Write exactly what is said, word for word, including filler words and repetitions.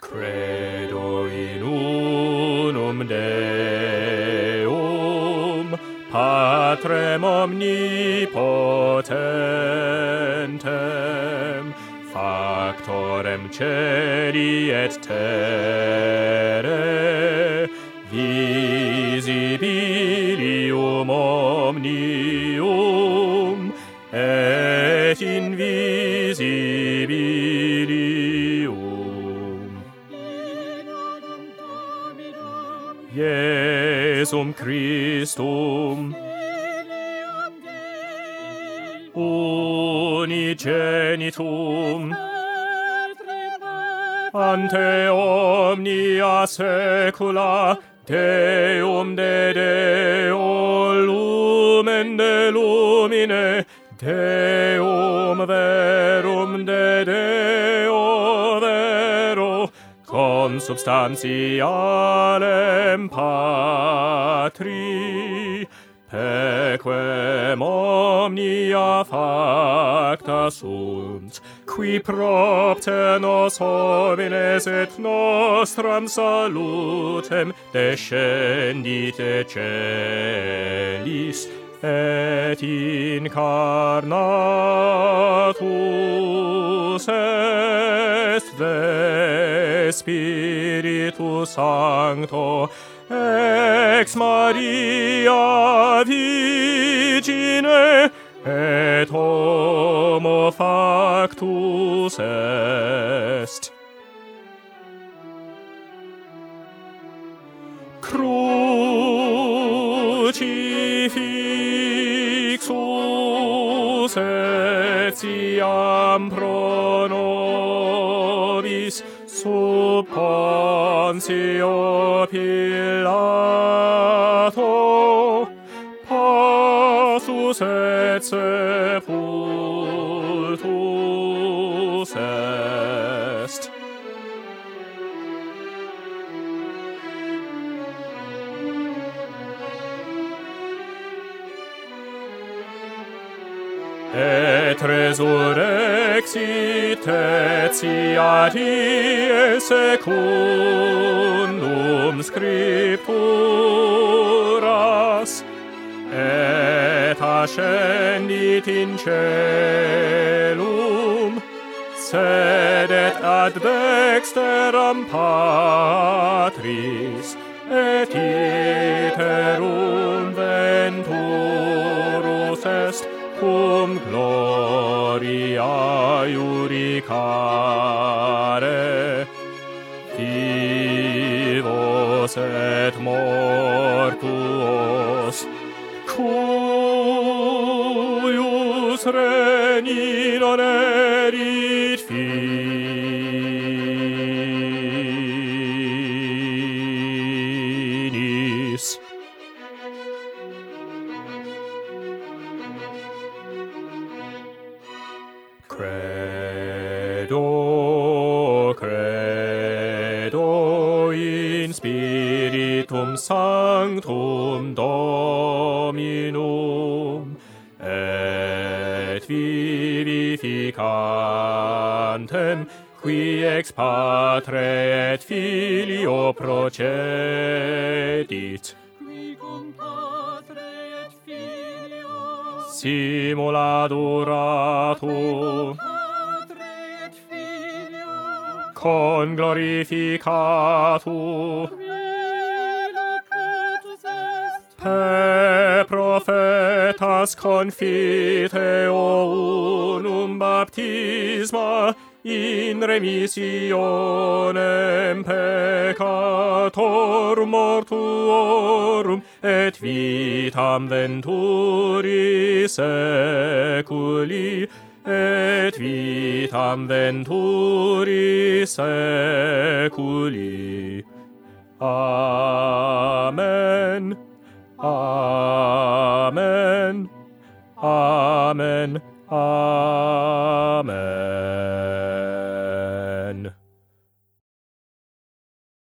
Credo in unum Deum, Patrem omnipotentem, Factorem celi et terrae, visibilium omnium, et invisibilium. Iesum Christum, unigenitum, ante omnia saecula, Deum de Deo, lumen de lumine, Deum verum de Deo vero, consubstantialem Patri, pequem omnia facta sunt, qui propter nos homines et nostram salutem descendite celis, et incarnatus est de Spiritu Sancto, ex Maria Virgine, et homo factus est. Crucifixus etiam pro nobis sub Pontio Pilato, passus et sepultus est. Et resurrexit et siat ie secundum scripturas, et ascendit in caelum, sedet ad dexteram Patris, et iterum venturus est cum gloria iudicare, vivos et mortuos, cuius regni non erit finis. Credo, credo in Spiritum Sanctum Dominum, et vivificantem, qui ex Patre et Filio procedit, qui cum Patre et Filio simula duratur, con glorificatur, per prophetas confiteo unum baptisma in remissionem peccatorum mortuorum et vitam venturi seculi, et vitam venturi seculi. Amen. Amen. Amen. Amen.